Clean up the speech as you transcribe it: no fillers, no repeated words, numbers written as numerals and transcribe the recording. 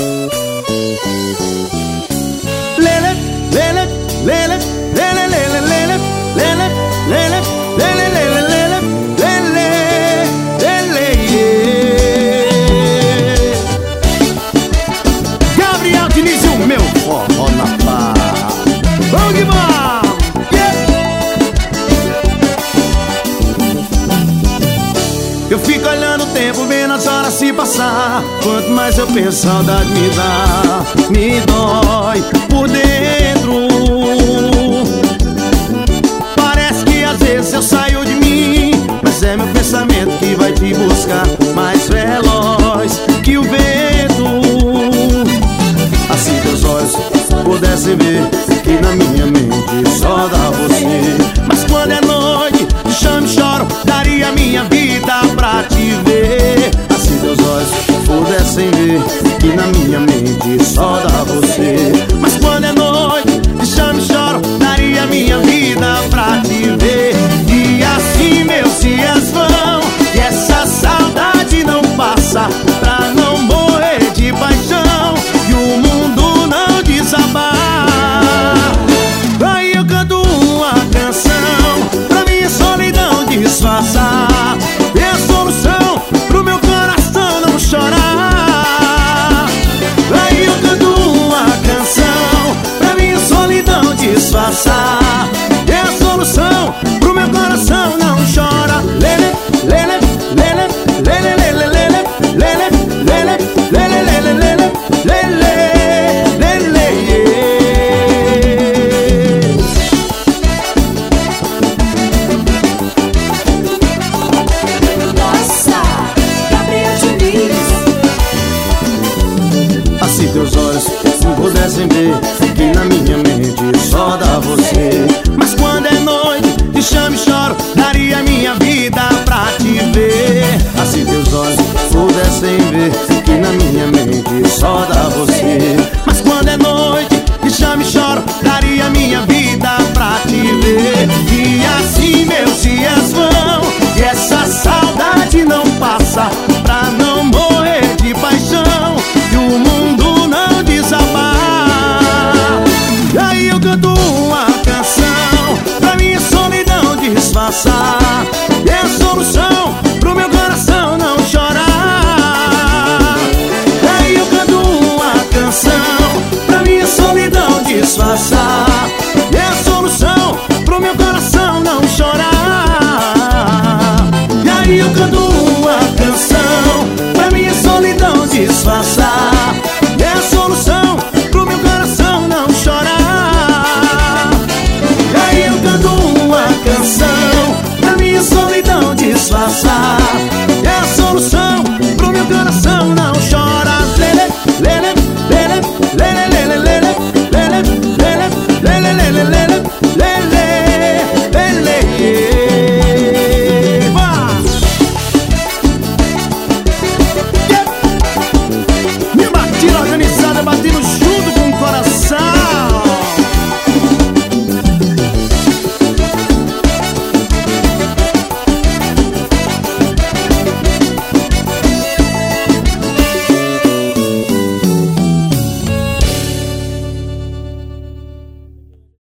Lele, lele, lele, lele, lele, lele, lele, lele, lele, lele, lele, lele, lele, yeah. Gabriel Diniz, o meu forró na pá. Vamos que vamos, yeah. Eu fico olhando o tempo, vendo as horas se passar. Quanto mais eu penso, saudade me dá, me dói por dentro. Parece que às vezes eu saio de mim, mas é meu pensamento que vai te buscar, mais veloz que o vento. Assim teus olhos pudessem ver que na minha mente só dá você. Mas quando é noite, chamo e choro, daria minha vida pra te ver. Assim teus olhos pudessem ver que na minha mente só dá você. Mas quando é noite, chamo e choro, daria minha vida pra te ver. E assim meus dias vão, e essa saudade não passa, pra não morrer de paixão e o mundo não desabar. Aí eu canto uma canção pra minha solidão disfarçar, é a solução pro meu coração não chorar. Aí eu canto uma canção pra minha solidão disfarçar, é a solução pro meu coração não chorar. Lele, lele, lele, lele, lele, lele, lele, lele, lele, lele, lele, lele, lele, yeah. Nossa, Gabriel Diniz. Assim teus olhos pudessem ver que na minha mente só dá você.